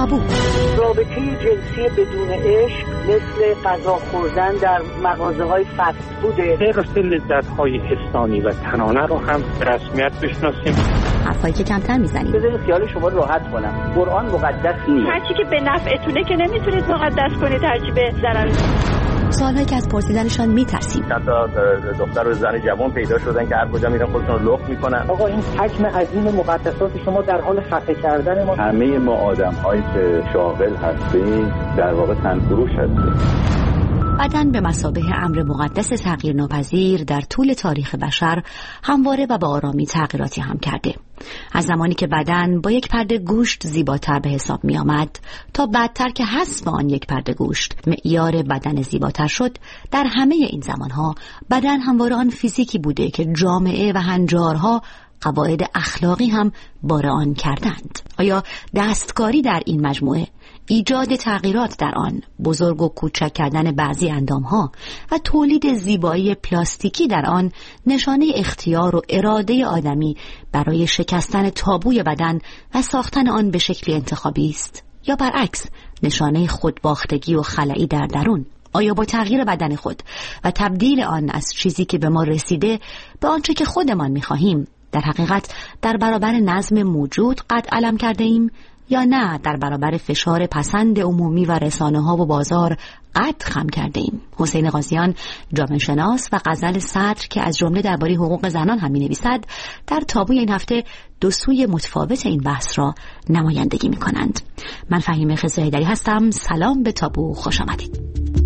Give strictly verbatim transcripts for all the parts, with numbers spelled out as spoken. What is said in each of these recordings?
تابو. رابطه جنسی بدون عشق مثل غذا خوردن در مغازه‌های فست فوده. حرص لذت‌های انسانی و تنانه رو هم به رسمیت بشناسیم. حرفایی که کمتر میزنیم. بذارید خیال شما راحت کنم. قرآن مقدس نیست. هر چی که به نفعتونه که نمیتونید مقدس کنید، هر چی به ضرر. سوالایی که از پرسیدنشان میترسیم. چند تا دختر و زن جوان پیدا شدن که هر کجا میرن خودشون رو لخت میکنن. آقا این حجم عظیم مقدسات شما در حال خفه کردن ما. همه ما آدم‌هایی که شاغل هستیم در واقع تنفروش هستیم. بدن به مثابه امر مقدس تغییر ناپذیر در طول تاریخ بشر همواره و با آرامی تغییراتی هم کرده. از زمانی که بدن با یک پرده گوشت زیباتر به حساب می آمد تا بعدتر که حذف آن یک پرده گوشت معیار بدن زیباتر شد، در همه این زمانها بدن همواره آن فیزیکی بوده که جامعه و هنجارها قواعد اخلاقی هم بار آن کردند. آیا دستکاری در این مجموعه، ایجاد تغییرات در آن، بزرگ و کوچک کردن بعضی اندامها و تولید زیبایی پلاستیکی در آن نشانه اختیار و اراده آدمی برای شکستن تابوی بدن و ساختن آن به شکلی انتخابی است، یا برعکس نشانه خودباختگی و خلایی در درون؟ آیا با تغییر بدن خود و تبدیل آن از چیزی که به ما رسیده به آنچه که خودمان می‌خواهیم در حقیقت در برابر نظم موجود قد علم کرده ایم، یا نه در برابر فشار پسند عمومی و رسانه ها و بازار قد خم کرده ایم؟ حسین قاضیان، جامعه شناس و غزل صدر که از جمله درباره حقوق زنان هم می‌نویسد، در تابوی این هفته دو سوی متفاوت این بحث را نمایندگی می‌کنند. من فهیمه خضره‌ایدری هستم. سلام به تابو، خوش آمدید.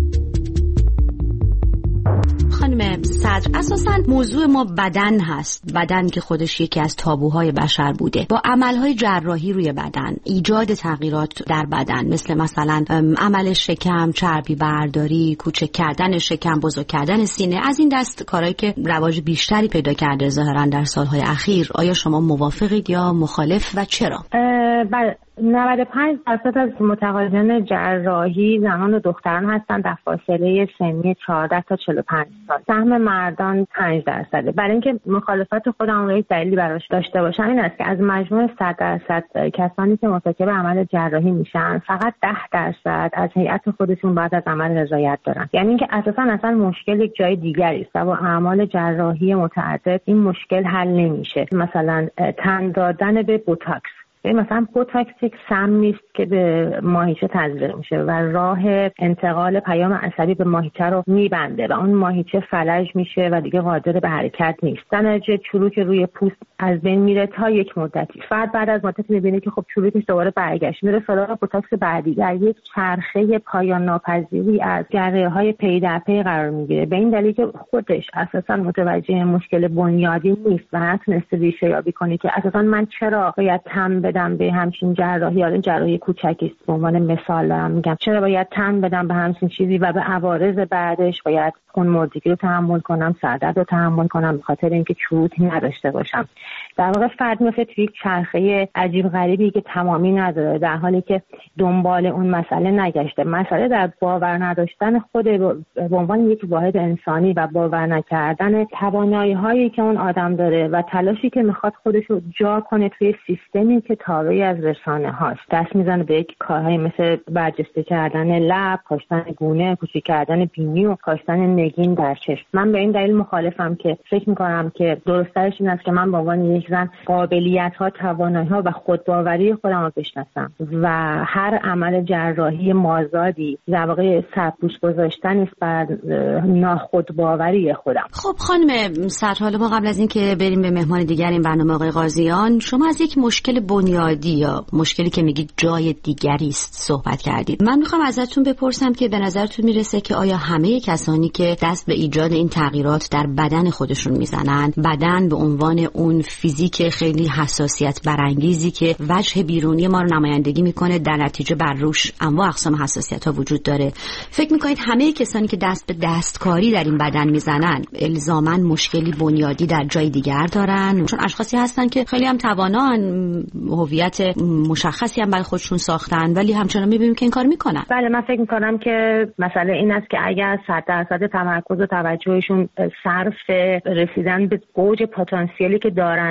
خانم صدر، اساساً موضوع ما بدن هست، بدن که خودش یکی از تابوهای بشر بوده. با عملهای جراحی روی بدن، ایجاد تغییرات در بدن، مثل مثلا عمل شکم، چربی برداری، کوچک کردن شکم، بزرگ کردن سینه، از این دست کارهایی که رواج بیشتری پیدا کرده ظاهراً در سالهای اخیر، آیا شما موافقید یا مخالف و چرا؟ بله، نود و پنج درصد از متقاضیان جراحی زنان و دختران هستند در فاصله سنی چهارده تا چهل و پنج سال. سهم مردان پنج درصده. برای اینکه مخالفت خودم رو دلیلی براش داشته باشم این است که از مجموع صد درصد کسانی که مرتکب عمل جراحی میشن، فقط ده درصد از هیئت خودشون بعد از عمل رضایت دارن. یعنی اینکه اساسا اصلا مشکل یک جای دیگری است و با اعمال جراحی متعدد این مشکل حل نمیشه. مثلا تن دادن به بوتاکس، مثلا بوتاکس یک سمی است که به ماهیچه تزریق میشه و راه انتقال پیام عصبی به ماهیچه رو میبنده و اون ماهیچه فلج میشه و دیگه قادر به حرکت نیست. در نتیجه چروک روی پوست از بین میره تا یک مدتی. فرد بعد از مدتی میبینه که خب چروکش دوباره برگشت، میره سراغ بوتاکس بعدی. در یک چرخه پایان ناپذیری از جراحی‌های پی در پی قرار میگیره، به این دلیل که خودش اساسا متوجه مشکل بنیادی نیست و نتونسته ریشه یابی کنه که اساسا من چرا باید تن بدم به همچین جراحی، حالا جراحی کوچکی است به عنوان مثال دارم میگم، چرا باید تن بدم به همچین چیزی و به عوارض بعدش باید خون مردگی رو تحمل کنم، سردرد رو تحمل کنم به خاطر اینکه چروک نداشته باشم. در واقع فرد میفته توی یک چرخه عجیب غریبی که تمامی نداره، در حالی که دنبال اون مسئله نگشته. مسئله در باور نداشتن خود به عنوان یک واحد انسانی و باور نکردن توانایی‌هایی که اون آدم داره و تلاشی که میخواد خودش رو جا کنه توی سیستمی که تابعی از رسانه هاست. دست میزنه به یک کارهای مثل برجسته کردن لب، کاشتن گونه، کوچیک کردن بینی و کاشتن نگین در چشم. من به این دلیل مخالفم که فکر میکنم که درست‌ترش این است که من به عنوان یک زن قابلیت‌ها، توانایی‌ها و خودباوری خودم رو بشناسم و هر عمل جراحی مازادی در واقع سرپوش گذاشتن است بر ناخودباوری خودم. خب خانم صدر، حالا ما قبل از این که بریم به مهمان دیگر این برنامه آقای قاضیان، شما از یک مشکل بنیادی یا مشکلی که میگید جای دیگری است صحبت کردید. من میخوام ازتون بپرسم که به نظرتون میرسه که آیا همه کسانی که دست به ایجاد این تغییرات در بدن خودشون میزنن، بدن به عنوان اون فیزیک خیلی حساسیت برانگیزی که وجه بیرونی ما رو نمایندگی میکنه، در نتیجه بر روش انواع اقسام حساسیت ها وجود داره، فکر میکنید همه کسانی که دست به دستکاری در این بدن میزنن الزاماً مشکلی بنیادی در جای دیگر دارن؟ چون اشخاصی هستن که خیلی هم توانان، هویت مشخصی هم برای خودشون ساختن، ولی همچنان میبینیم که این کار میکنن. بله، من فکر میکنم که مسئله این است که اگر صد درصد تمرکز و توجهشون صرف رسیدن به اوج پتانسیلی که دارن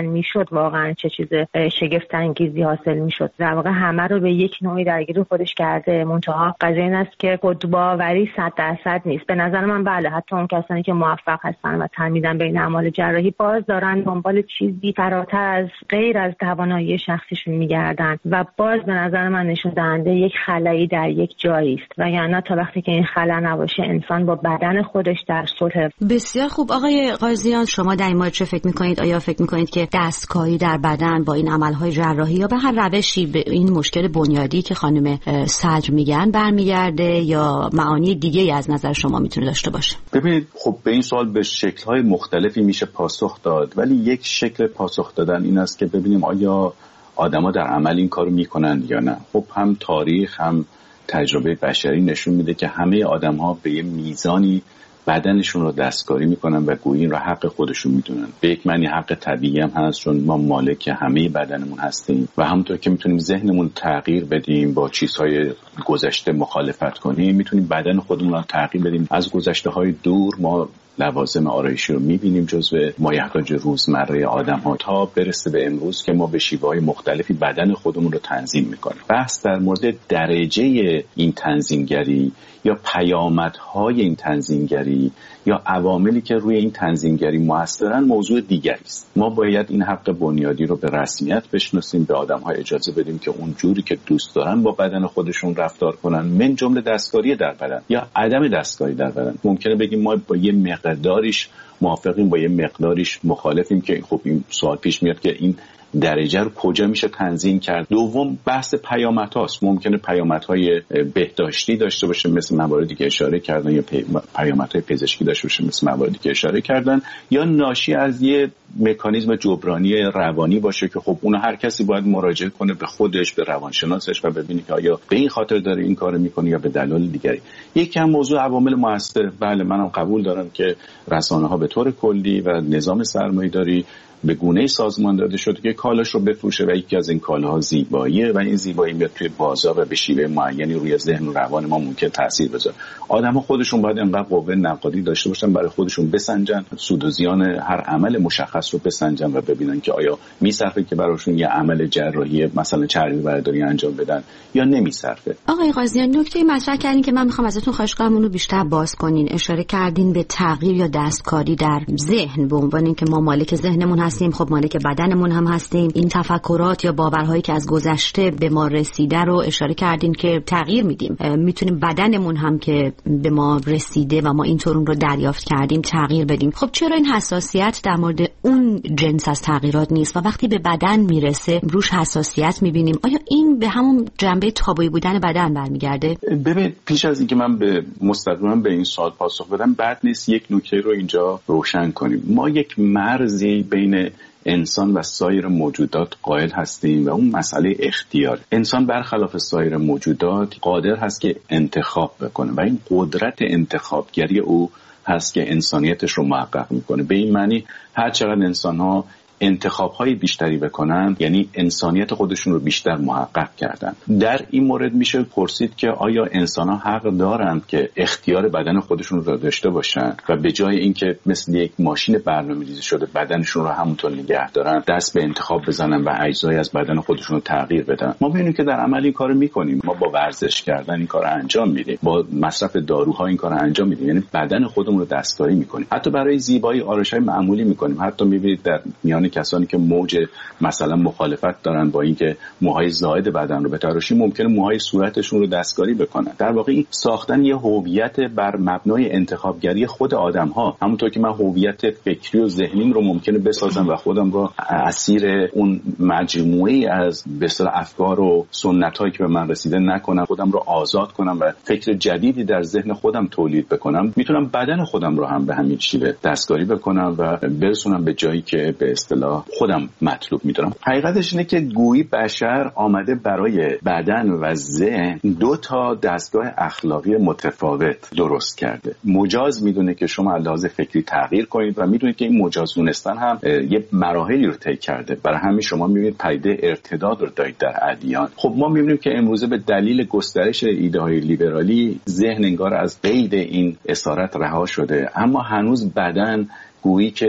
میشد واقعا چه چیز شگفت انگیزی حاصل میشد. در واقع همه رو به یک نوعی درگیر خودش کرده. منتها قضیه این است که خودباوری صد درصد نیست. به نظر من بله، حتی اون کسانی که موفق هستن و تمیدن بین اعمال جراحی باز دارن دنبال چیزی فراتر از غیر از توانایی شخصیشون میگردن و باز به نظر من نشون دهنده یک خلایی در یک جایی است و یعنی تا وقتی که این خلا نباشه انسان با بدن خودش در صلح. بسیار خوب. آقای قاضیان، شما در این مورد چه فکر میکنید؟ آیا فکر میکنید که دستکاری در بدن با این عملهای جراحی یا به هر روشی به این مشکل بنیادی که خانم سجر میگن برمیگرده یا معانی دیگه از نظر شما میتونه داشته باشه؟ ببینید، خب به این سوال به شکل‌های مختلفی میشه پاسخ داد، ولی یک شکل پاسخ دادن این است که ببینیم آیا آدما در عمل این کارو میکنن یا نه. خب هم تاریخ هم تجربه بشری نشون میده که همه آدم‌ها به یه میزانی بدنشون رو دستکاری میکنن و گویی این رو حق خودشون میدونن. به یک معنی حق طبیعی هم هست، چون ما مالک همه بدنمون هستیم و همونطور که میتونیم ذهنمون تغییر بدیم، با چیزهای گذشته مخالفت کنیم، میتونیم بدن خودمون رو تغییر بدیم. از گذشته های دور ما لوازم آرایشی رو میبینیم جزو مایحتاج روزمره آدم ها تا برسه به امروز که ما به شیوه‌های مختلفی بدن خودمون رو تنظیم میکنیم. بحث در مورد درجه این تنظیمگری یا پیامدهای این تنظیمگری یا عواملی که روی این تنظیمگری موثرن موضوع دیگری است. ما باید این حق بنیادی رو به رسمیت بشناسیم، به آدم‌ها اجازه بدیم که اون جوری که دوست دارن با بدن خودشون رفتار کنن، من جمله دستکاری در بدن یا عدم دستکاری در بدن. ممکنه بگیم ما با یه مقداریش موافقیم، با یه مقداریش مخالفیم، که خب این سوال پیش میاد که این درجه رو کجا میشه تنظیم کرد. دوم بحث پیامدهاست. ممکنه پیامدهای بهداشتی داشته باشه مثل مواردی که اشاره کردن، یا پیامدهای پزشکی داشته باشه مثل مواردی که اشاره کردن، یا ناشی از یه مکانیزم جبرانی روانی باشه که خب اون هر کسی باید مراجعه کنه به خودش، به روانشناسش و ببینه که آیا به این خاطر داره این کارو میکنه یا به دلایل دیگری. یکی هم موضوع عوامل مؤثر. بله، منم قبول دارم که رسانه‌ها به طور کلی و نظام سرمایه‌داری به گونه‌ای سازمان داده شده که کالاش رو بفروشه و یکی از این کالاها زیباییه و این زیبایی میاد توی بازار و به شیوه معینی روی ذهن و روان ما ممکن تاثیر بذاره. آدم‌ها خودشون باید انقدر قوه نقادی داشته باشن برای خودشون بسنجن سود و زیان هر عمل مشخص رو بسنجن و ببینن که آیا میصرفه که براشون یه عمل جراحی مثلا چربی برداری انجام بدن یا نمیصرفه. آقای قاضیان، نکته مطرح کردین که من میخوام ازتون خواهش کنم اون رو بیشتر باز کنین. اشاره کردین به تغییر یا دستکاری در ذهن به عنوان اینکه ما مالک ذهنمون هستیم، خب مالک بدنمون هم هستیم. این تفکرات یا باورهایی که از گذشته به ما رسیده رو اشاره کردین که تغییر میدیم. میتونیم بدنمون هم که به ما رسیده و ما اینطور اون رو دریافت کردیم تغییر بدیم. خب چرا این حساسیت در مورد اون جنس از تغییرات نیست و وقتی به بدن میرسه روش حساسیت میبینیم؟ آیا این به همون جنبه تابویی بودن بدن برمیگرده؟ ببین، پیش از اینکه من به مستقیما به این سوال پاسخ بدم، بد نیست یک نکته رو اینجا روشن کنیم. ما یک مرزی بین انسان و سایر موجودات قائل هستیم و اون مسئله اختیار. انسان برخلاف سایر موجودات قادر هست که انتخاب بکنه و این قدرت انتخابگری او هست که انسانیتش رو محقق میکنه. به این معنی هر چقدر انسان‌ها انتخاب‌های بیشتری بکنن یعنی انسانیت خودشون رو بیشتر محقق کردن. در این مورد میشه پرسید که آیا انسان‌ها حق دارند که اختیار بدن خودشون رو داشته باشن و به جای اینکه مثل یک ماشین برنامه‌ریزی شده بدنشون رو همونطور نگه دارن، دست به انتخاب بزنن و اجزای از بدن خودشون رو تغییر بدن؟ ما می‌بینیم که در عمل این کارو می‌کنیم. ما با ورزش کردن این کارو انجام میدیم، با مصرف داروها این کارو انجام میدیم، یعنی بدن خودمون رو دستکاری می‌کنیم. حتی برای زیبایی آرایش‌های معمولی می‌کنیم. حتی می‌بینید در میان کسانی که موج مثلا مخالفت دارن با اینکه موهای زائد بدن رو بتراشیم، ممکنه موهای صورتشون رو دستکاری بکنن. در واقع این ساختن یه هویت بر مبنای انتخابگری خود آدم‌ها، همونطور که من هویت فکری و ذهنیم رو ممکنه بسازم و خودم رو اسیر اون مجموعه‌ای از به اصطلاح افکار و سنت‌هایی که به من رسیده نکنم، خودم رو آزاد کنم و فکر جدیدی در ذهن خودم تولید بکنم. میتونم بدن خودم رو هم به همین شیوه دستکاری بکنم و برسونم به جایی که به اصطلاح خودم مطلوب میدونم. حقیقتش اینه که گویی بشر آمده برای بدن و ذهن دو تا دستگاه اخلاقی متفاوت درست کرده. مجاز میدونه که شما علاوه فکری تغییر کنید و میدونه که این مجاز دونستن هم یه مراحلی رو طی کرده. برای همین شما میبینید پدیده ارتداد رو دارید در ادیان. خب ما میبینیم که امروزه به دلیل گسترش ایده های لیبرالی ذهن انگار از قید این اسارت رها شده، اما هنوز بدن گویی که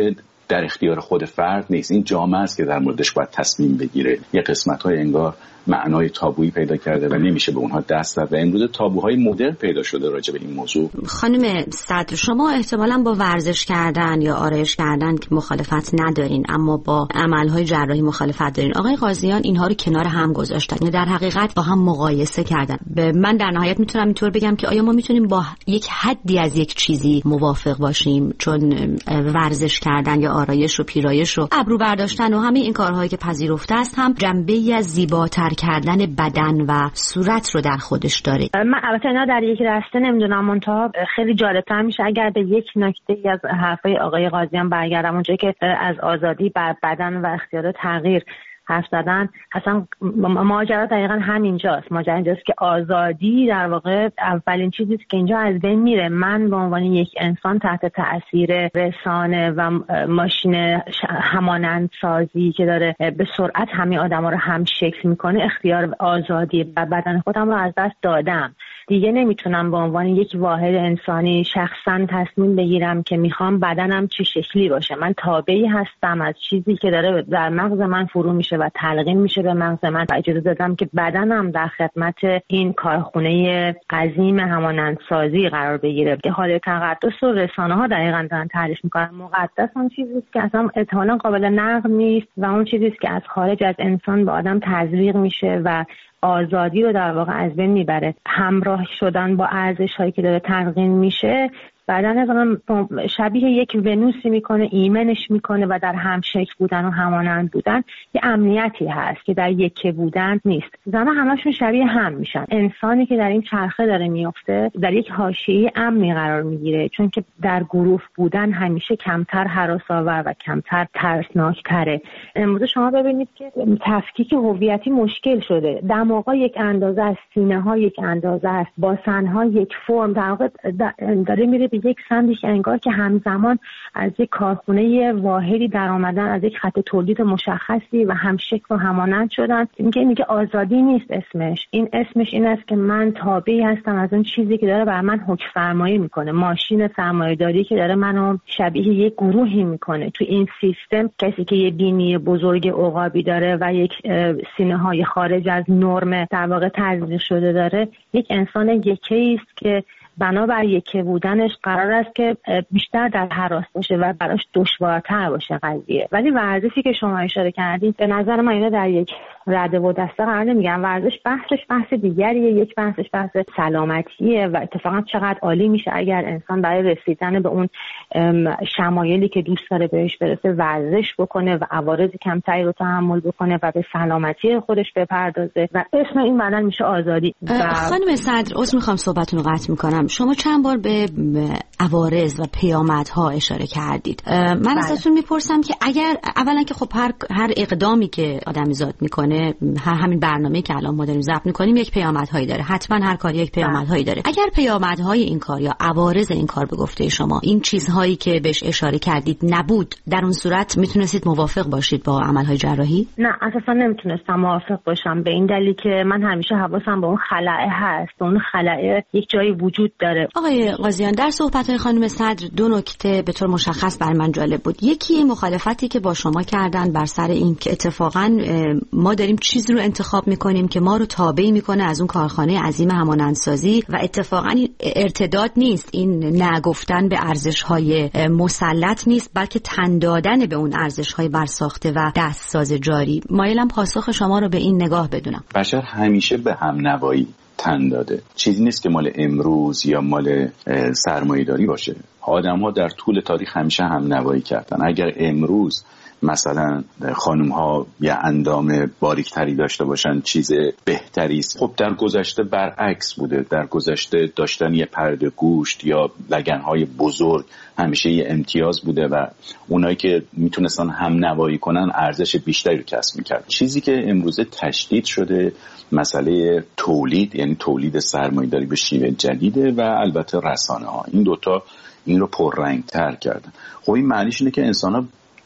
در اختیار خود فرد نیست. این جامعه است که در موردش باید تصمیم بگیره. یه قسمت‌های انگار معنای تابویی پیدا کرده و نمیشه به اونها دست زد و امروز تابوهای مدرن پیدا شده راجع به این موضوع. خانم صدر، شما احتمالاً با ورزش کردن یا آرایش کردن که مخالفت ندارین، اما با عملهای جراحی مخالفت دارین. آقای قاضیان اینها رو کنار هم گذاشتن یا در حقیقت با هم مقایسه کردن. من در نهایت میتونم اینطور بگم که آیا ما میتونیم با یک حدی از یک چیزی موافق باشیم؟ چون ورزش کردن یا آرایش و پیرایش و ابرو برداشتن و همه این کارهایی که پذیرفته است هم جنبه‌ای از زیباتر کردن بدن و صورت رو در خودش داره. من البته اینا در یک راسته نمیدونم، منتها خیلی جالب‌تر میشه اگر به یک نکته از حرفای آقای قاضیان برگردم، اونجایی که از آزادی بر بدن و اختیار تغییر حرف زدن. اصلا ماجرا دقیقا همینجاست. ماجرا اینجاست که آزادی در واقع اولین چیزی است که اینجا از بین میره. من به عنوان یک انسان تحت تأثیر رسانه و ماشین همانند سازی که داره به سرعت همه آدما رو هم شکل میکنه، اختیار آزادی و بدن خودم رو از دست دادم. دیگه نمیتونم به عنوان یک واحد انسانی شخصا تصمیم بگیرم که میخوام بدنم چه شکلی باشه. من تابعی هستم از چیزی که داره در مغز من فرو میشه و تلقین میشه به مغز من و اجازه دادم که بدنم در خدمت این کارخونه عظیم همانندسازی قرار بگیره. که حال تقدس و رسانه ها دقیقاً دارن تعریف میکنن. مقدس اون چیزی است که اصلا احتمالاً قابل نقد نیست و اون چیزی است که از خارج از انسان به آدم تزریق میشه و آزادی رو در واقع از بین میبره. همراه شدن با ارزش هایی که داره تلقین میشه بدن زمان شبیه یک ونوسی میکنه، ایمنش میکنه و در همشکل بودن و همانند بودن یه امنیتی هست که در یکی بودن نیست. زمان همشون شبیه هم میشن. انسانی که در این چرخه داره میفته در یک حاشیه امنی قرار میگیره، چون که در گروه بودن همیشه کمتر هراس‌آور و کمتر ترسناکتره. امروز شما ببینید که تفکیک هویتی مشکل شده. دماغا یک اندازه است، سینه ها یک اندازه است، باسن ها یک فرم، در واقع داره میره یک سمتی که انگار که همزمان از یک کارخونه واحدی در آمدن، از یک خط تولید مشخصی و همشکل و همانند شدن. اینکه میگه آزادی نیست اسمش. این اسمش این است که من تابعی هستم از اون چیزی که داره بر من حکم فرمایی میکنه. ماشین سرمایه‌داری که داره منو شبیه یک گروهی میکنه. تو این سیستم کسی که یه بینی بزرگ عقابی داره و یک سینه‌های خارج از نرم در واقع تزریق شده داره، یک انسان یکی است که بنابر یکی بودنش قرار است که بیشتر در هراس باشه و براش دشوارتر باشه قضیه. ولی ورزشی که شما اشاره کردید به نظر من اینا در یک رده و دسته قرار نمیگیرن. ورزش بحثش بحث دیگریه. یک بحثش بحث سلامتیه و اتفاقا چقدر عالی میشه اگر انسان برای رسیدن به اون شمایلی که دوست داره بهش برسه ورزش بکنه و عوارض کمتری رو تحمل بکنه و به سلامتی خودش بپردازه و اسم این بدن میشه آزادی. خانم صدر، عذر میخوام صحبتتون رو قطع میکنم. شما چند بار به عوارض و پیامدها اشاره کردید. من ازتون میپرسم که اگر اولا که خب هر هر اقدامی که آدمیزاد میکنه، همین برنامه‌ای که الان ما داریم ضبط میکنیم یک پیامدهایی داره. حتما هر کاری یک پیامدهایی داره. اگر پیامدهای این کار یا عوارض این کار به گفته شما این چیزهایی که بهش اشاره کردید نبود، در اون صورت میتونستید موافق باشید با عملهای جراحی؟ نه، اساسا نمیتونستم موافق باشم، به این دلیل که من همیشه حواسم به اون خلأ هست. اون خلأ یک جایی وجود داره. آقای قاضیان، در صحبت‌های خانم صدر دو نکته به طور مشخص بر من جالب بود. یکی این مخالفتی که با شما کردن بر سر این که اتفاقاً ما داریم چیزی رو انتخاب می‌کنیم که ما رو تابع می‌کنه از اون کارخانه عظیم همانندسازی و اتفاقاً ارتداد نیست، این نگفتن به ارزش‌های مسلط نیست، بلکه تن دادن به اون ارزش‌های برساخته و دستساز جاری. مایلم پاسخ شما رو به این نگاه بدونم. بشر همیشه به همنوایی تن داده. چیزی نیست که مال امروز یا مال سرمایه‌داری باشه. آدم‌ها در طول تاریخ همیشه هم نوایی کردن. اگر امروز مثلا خانم ها یه اندام باریکتری داشته باشن چیز بهتری است، خب در گذشته برعکس بوده. در گذشته داشتن یه پرده گوشت یا لگن‌های بزرگ همیشه یه امتیاز بوده و اونایی که میتونستن هم نوایی کنن ارزش بیشتری رو کسب میکرد. چیزی که امروزه تشدید شده مسئله تولید، یعنی تولید سرمایه‌داری به شیوه جدیده و البته رسانه ها. این دوتا این رو پررنگ‌تر کردن. خب این معنیش اینه که انسان ها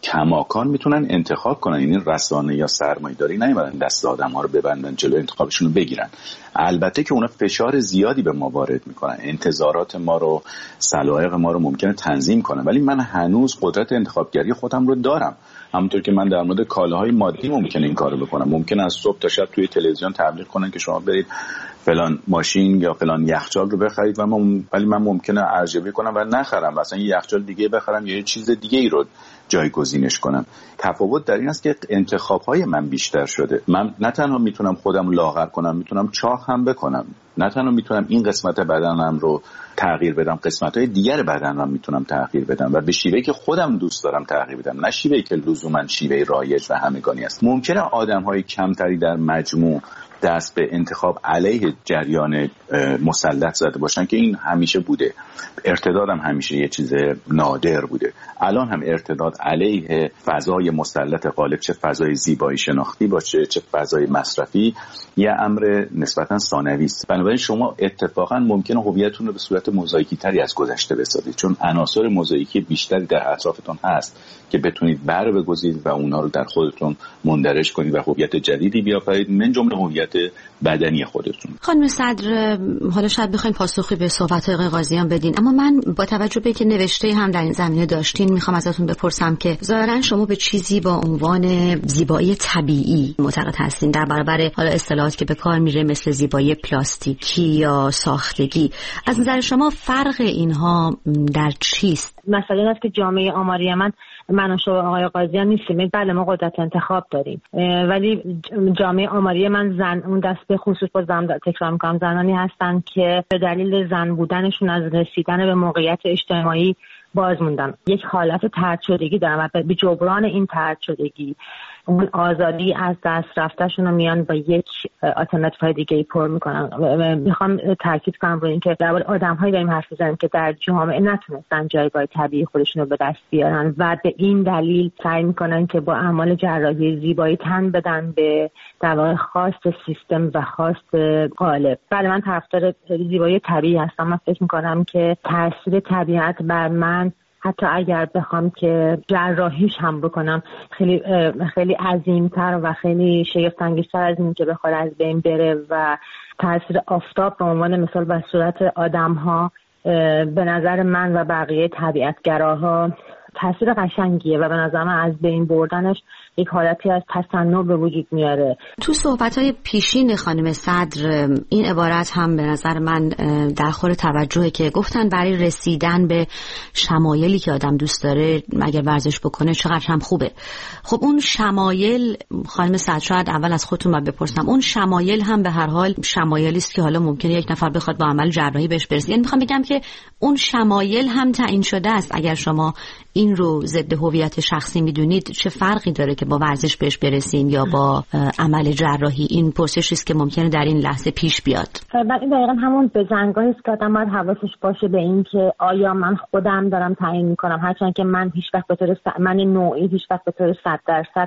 کماکان میتونن انتخاب کنن. این رسانه یا سرمایه‌داری نمیبرن دست آدم‌ها رو ببندن جلو انتخابشون رو بگیرن. البته که اونا فشار زیادی به ما وارد میکنن، انتظارات ما رو، سلایق ما رو ممکنه تنظیم کنن، ولی من هنوز قدرت انتخابگری خودم رو دارم. همونطور که من در مورد کالاهای مادی ممکنه این کارو بکنم، ممکنه از صبح تا شب توی تلویزیون تبلیغ کنن که شما برید فلان ماشین یا فلان یخچال رو بخرید و من ولی من ممکنه ارزیابی کنم و نخرم، مثلا یه یخچال دیگه بخرم یا یه چیز دیگه ای رو جایگزینش کنم. تفاوت در این است که انتخاب‌های من بیشتر شده. من نه تنها میتونم خودم لاغر کنم، میتونم چاق هم بکنم. نه تنها میتونم این قسمت بدنم رو تغییر بدم، قسمت‌های دیگر بدنم رو میتونم تغییر بدم و به شیوهی که خودم دوست دارم تغییر بدم، نه شیوهی که لزوما شیوه رایج و همگانی است. ممکنه آدم‌های کمتری در مجموع دست به انتخاب علیه جریان مسلط زده باشن که این همیشه بوده. ارتداد هم همیشه یه چیز نادر بوده. الان هم ارتداد علیه فضای مسلط غالب، چه فضای زیبایی شناختی باشه چه فضای مصرفی، یه امر نسبتا ثانوی است. بنابراین شما اتفاقا ممکنه هویتتون رو به صورت موزاییکی تری از گذشته بسازید، چون عناصر موزاییکی بیشتری در اطرافتون هست که بتونید بر بگذارید و اونا رو در خودتون مندرج کنید و هویت جدیدی بیافرید، من جمله هویت بدنی خودتون. خانم صدر، حالا شاید بخواید پاسخی به صحبت‌های آقای قاضیان بدین، اما من با توجه به اینکه نوشته هم در این زمینه داشتین میخوام ازتون بپرسم که ظاهرا شما به چیزی با عنوان زیبایی طبیعی معتقد هستین در برابر حالا اصطلاحاتی که به کار میره مثل زیبایی پلاستیکی یا ساختگی. از نظر شما فرق اینها در چیست؟ مثلا این است که جامعه آماری من من و شما آقای قاضیان نیستیم. بله ما قدرت انتخاب داریم، ولی جامعه آماری من زن اون دست به خصوص با زن تکرار میکنم زنانی هستن که به دلیل زن بودنشون از رسیدن به موقعیت اجتماعی باز موندن. یک حالت طرد شدگی دارن و به جبران این طرد شدگی اون آزادی از دست رفتهشون رو میان با یک آلترناتیو دیگه پر میکنن. میخوام تاکید کنم روی اینکه در واقع آدم‌هایی داریم حرف میزنیم که در جامعه نتونستن جایگاه طبیعی خودشون رو به دست بیارن و به این دلیل سعی میکنن که با اعمال جراحی زیبایی تن بدن به در واقع خواست سیستم و خواست غالب. بله من طرفدار زیبایی طبیعی هستم. من فکر میکنم که تاثیر طبیعت بر من حتی اگر بخوام که جراحیش هم بکنم خیلی خیلی عظیم‌تر و خیلی شگفت‌انگیزتر از این که بخواد از بین بره و تاثیر آفتاب به عنوان مثال بر صورت آدم‌ها به نظر من و بقیه طبیعتگراها تاثیر قشنگیه و به نظر من از بین بردنش یک حالتی از تصنع به وجود میاره. تو صحبت‌های پیشین خانم صدر این عبارت هم به نظر من در خور توجهه که گفتن برای رسیدن به شمایلی که آدم دوست داره اگر ورزش بکنه چقدر هم خوبه. خب اون شمایل خانم صدر شاید اول از خودتون من بپرسم، اون شمایل هم به هر حال شمایلی است که حالا ممکنه یک نفر بخواد با عمل جراحی بهش برسه. یعنی میخوام بگم که اون شمایل هم تعیین شده است. اگر شما این رو ضد هویت شخصی میدونید چه فرقی داره که با ورزش بهش برسیم یا با عمل جراحی؟ این پرسشی است که ممکنه در این لحظه پیش بیاد. من این دقیقاً همون بزنگاهی است که آدم باید حواسش باشه به این که آیا من خودم دارم تعیین میکنم، هرچند که من هیچ وقت به طور س... من نوعی هیچ وقت به طور صد درصد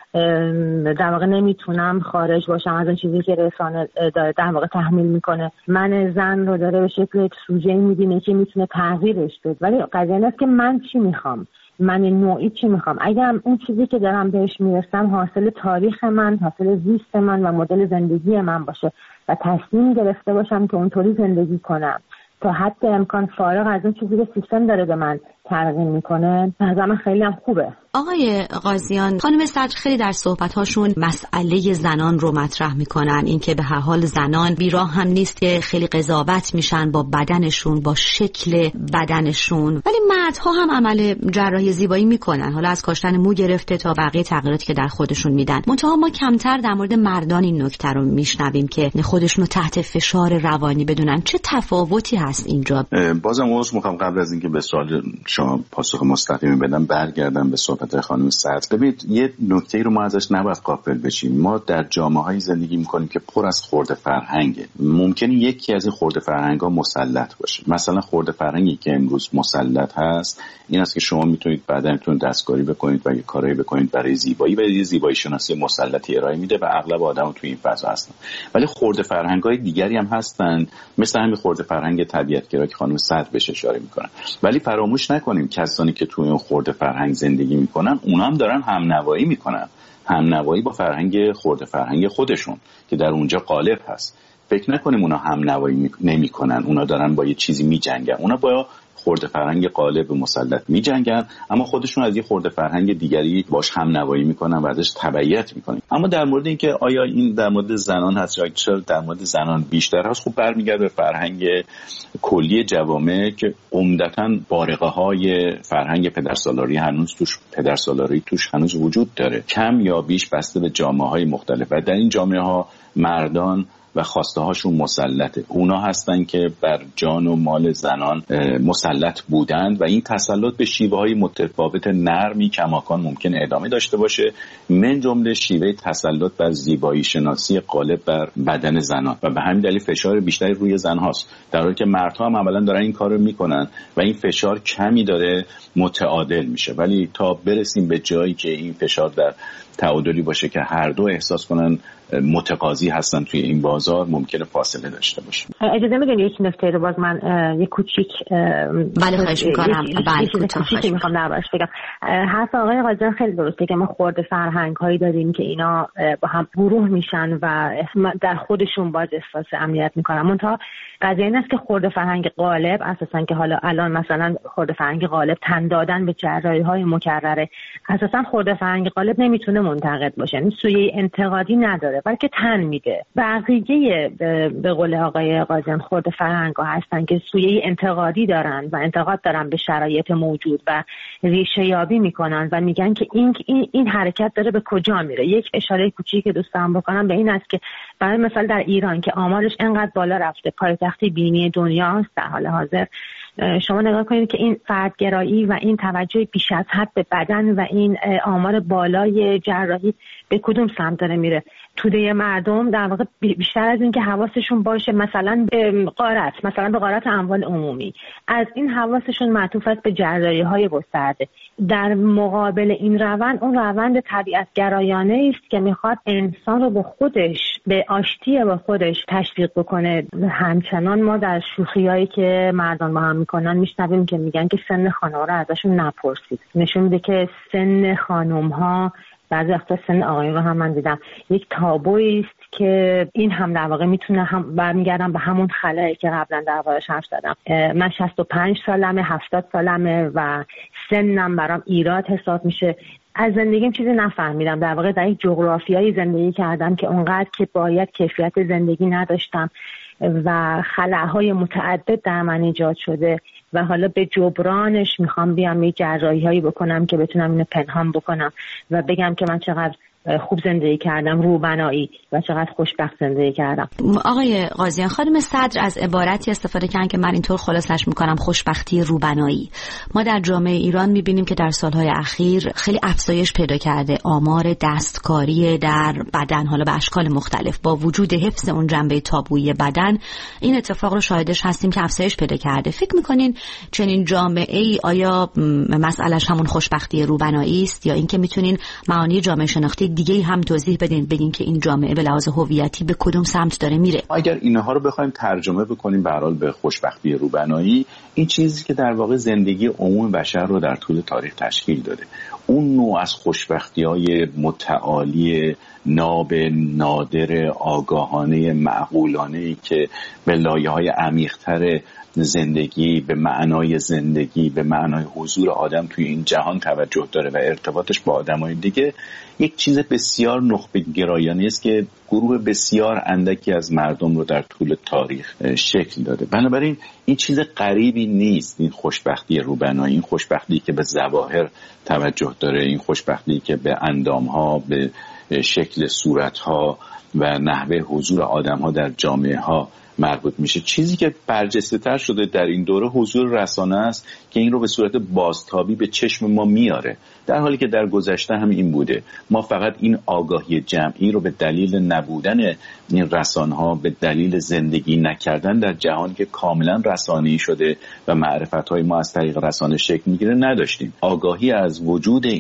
در واقع نمیتونم خارج باشم از اون چیزی که رسانه داره در واقع تحمیل میکنه. من زن رو داره به شکل یک سوژه میبینه که میتونه تغییرش بده، ولی قضیه این است که من چی میخوام، من نوعی چی میخوام. اگر اون چیزی که دارم بهش میرسم حاصل تاریخ من، حاصل زیست من و مدل زندگی من باشه و تصمیم گرفته باشم که اونطوری زندگی کنم تا حد امکان فارغ از اون چیزی که سیستم داره به من ترغیب میکنه، از من خیلی هم خوبه. آقای قاضیان، خانم صدر خیلی در صحبت‌هاشون مسئله زنان رو مطرح میکنن، اینکه به هر حال زنان بیراه هم نیست که خیلی قضاوت میشن با بدنشون، با شکل بدنشون، ولی مردها هم عمل جراحی زیبایی میکنن، حالا از کاشتن مو گرفته تا بقیه تغییراتی که در خودشون میدن. منتها ما کمتر در مورد مردان این نکته رو میشنویم که خودشون رو تحت فشار روانی بدونن. چه تفاوتی هست اینجا؟ بازم عذر میخوام قبل از اینکه به سوال شما پاسخ مستقیم بدم برگردم به صحبت خانم صدر. ببینید یه نکته‌ای رو ما ازش نباید غافل بشیم. ما در جامعه‌ای زندگی می‌کنیم که پر از خرده فرهنگه. ممکنه یکی از این خرده فرهنگ‌ها مسلط باشه. مثلا خرده فرهنگی که امروز مسلط هست این است که شما میتونید بدنتون دستکاری بکنید و یه کارایی بکنید برای زیبایی و یه زیبایی شناسی مسلطی ارائه میده و اغلب آدم‌ها تو این فضا هستن. ولی خرده فرهنگ‌های دیگری هم هستن مثل همین خرده فرهنگ طبیعت‌گرا که خانم صدر بهش اشاره می‌کنن. ولی فراموش نکنیم کسانی که توی اون خرده فرهنگ زندگی میکنن اونا هم دارن همنوایی میکنن، همنوایی با فرهنگ خرده فرهنگ خودشون که در اونجا غالب هست. فکر نکنیم اونا همنوایی نمیکنن، اونا دارن با یه چیزی میجنگن، اونا با خرده فرهنگ غالب مسلط میجنگن، اما خودشون از یه خرده فرهنگ دیگری باش همنوایی میکنن و ازش تبعیت میکنن. اما در مورد اینکه آیا این در مورد زنان هست یا چرا در مورد زنان بیشتر هست، خب برمیگرده به فرهنگ کلی جوامع که عمدتاً بارقه های فرهنگ پدرسالاری هنوز توش پدرسالاری توش هنوز وجود داره، کم یا بیش بسته به جامعه های مختلف. و در این جامعه ها مردان و خواسته هاشون مسلطه، اونا هستن که بر جان و مال زنان مسلط بودند و این تسلط به شیوه های متفاوت نرمی کماکان ممکن ادامه داشته باشه، من جمله شیوه تسلط بر زیبایی شناسی غالب بر بدن زنان و به همین دلیل فشار بیشتری روی زن هاست، در حالی که مردها هم عملا دارن این کارو میکنن و این فشار کمی داره متعادل میشه. ولی تا برسیم به جایی که این فشار در تعادلی باشه که هر دو احساس کنن متقاضی هستن توی این بازار، ممکنه فاصله داشته باشه. اجازه میدین یک نکته رو باز من یک کوچیک بله خواهش میکنم. بله کوچیکی میخوام دربارش بگم. حرف آقای قاضی خیلی درسته که ما خرده فرهنگ هایی داریم که اینا با هم گروه میشن و در خودشون باز احساس امنیت میکنن. منتها قضیه این است که خرده فرهنگ غالب اساسا که حالا الان مثلا خرده فرهنگ غالب تن دادن به جراحی های مکرره، اساسا خرده فرهنگ غالب نمیتونه منتقد باشه، یعنی سویه انتقادی نداره بلکه تن میده. بقیه به قول آقای قاضیان خرده فرهنگ‌ها هستن که سویه انتقادی دارن و انتقاد دارن به شرایط موجود و ریشه یابی میکنن و میگن که این این, این حرکت داره به کجا میره. یک اشاره کوچیک که دوست دارم بکنم به این است که برای مثال در ایران که آمارش انقدر بالا رفته، پایتخت بینی دنیا است در حال حاضر، شما نگاه کنید که این فردگرایی و این توجه بیش از حد به بدن و این آمار بالای جراحی به کدوم سمت داره میره؟ توده مردم در واقع بیشتر از این که حواسشون باشه مثلا به غارت، مثلا به غارت اموال عمومی، از این حواسشون معطوف است به جراحی های گسترده. در مقابل این روند اون روند طبیعت گرایانه است که میخواد انسان رو به خودش، به آشتی با خودش تشویق بکنه. همچنان ما در شوخیایی که مردان با هم میکنن میشنویم که میگن که سن خانم‌ها رو ازشون نپرسید. نشون میده که سن خانم‌ها، بعضی وقتا سن آقایون رو هم من دیدم، یک تابویی است که این هم در واقع میتونه هم برمیگردم به همون خلایی که قبلا دربارش حرف زدم. من شصت و پنج سالمه، هفتاد سالمه و سنم برام ایراد حساب میشه. از زندگیم چیزی نفهمیدم، در واقع در یک جغرافیایی زندگی کردم که اونقدر که باید کیفیت زندگی نداشتم و خلاهای متعدد در من ایجاد شده و حالا به جبرانش میخوام بیام یه جراحی هایی بکنم که بتونم اینو پنهان بکنم و بگم که من چقدر خوب زندگی کردم، روبنایی، و چقدر خوشبخت زندگی کردم. آقای قاضیان، خانم صدر از عبارتی استفاده کردن که من اینطور خلاصش میکنم: خوشبختی روبنایی. ما در جامعه ایران میبینیم که در سالهای اخیر خیلی افزایش پیدا کرده آمار دستکاری در بدن، حالا به اشکال مختلف. با وجود حفظ اون جنبه تابویی بدن، این اتفاق رو شاهدش هستیم که افزایش پیدا کرده. فکر میکنین چنین جامعه ای آیا مسئلهش همون خوشبختی روبنایی است، یا اینکه میتونین معانی جامعه شناختی دیگه هم توضیح بدین، بگین که این جامعه به لحاظ هویتی به کدوم سمت داره میره؟ اگر اینها رو بخوایم ترجمه بکنیم به هر حال به خوشبختی روبنایی، این چیزی که در واقع زندگی عموم بشر رو در طول تاریخ تشکیل داده، اون نوع از خوشبختی‌های متعالی ناب، نادر، آگاهانه، معقولانه‌ای که به لایه‌های عمیق‌تر زندگی، به معنای زندگی، به معنای حضور آدم توی این جهان توجه داره و ارتباطش با آدمای دیگه، یک چیز بسیار نخبه گرایانه است که گروه بسیار اندکی از مردم رو در طول تاریخ شکل داده. بنابراین این چیز غریبی نیست، این خوشبختی روبنایی، این خوشبختی که به ظواهر توجه داره، این خوشبختی که به اندام‌ها، به شکل صورت‌ها و نحوه حضور آدم‌ها در جامعه‌ها مربوط میشه. چیزی که برجسته تر شده در این دوره حضور رسانه است که این رو به صورت بازتابی به چشم ما میاره، در حالی که در گذشته هم این بوده. ما فقط این آگاهی جمعی رو به دلیل نبودن این رسانه‌ها، به دلیل زندگی نکردن در جهانی که کاملا رسانه‌ای شده و معرفت‌های ما از طریق رسانه شکل میگیره نداشتیم. آگاهی از وجود این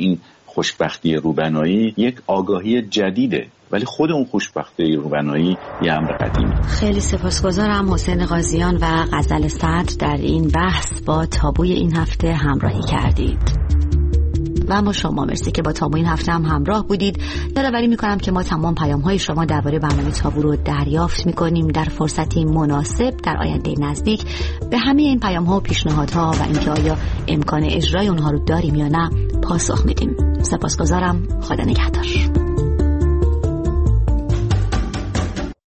خوشبختی روبنایی یک آگاهی جدیده، ولی خود اون خوشبختی روبنایی یه امر قدیمی. خیلی سپاسگزارم حسین قاضیان و غزل صدر در این بحث با تابوی این هفته همراهی کردید. و اما شما مرسی که با تابو این هفته هم همراه بودید. یادآوری میکنم که ما تمام پیام‌های شما درباره برنامه تابو رو دریافت میکنیم در فرصتی مناسب در آینده نزدیک. به همه این پیام‌ها و پیشنهادها و اینکه آیا امکان اجرای اونها رو داریم یا نه پاسخ میدیم. سپاسگزارم. خدا نگهدار.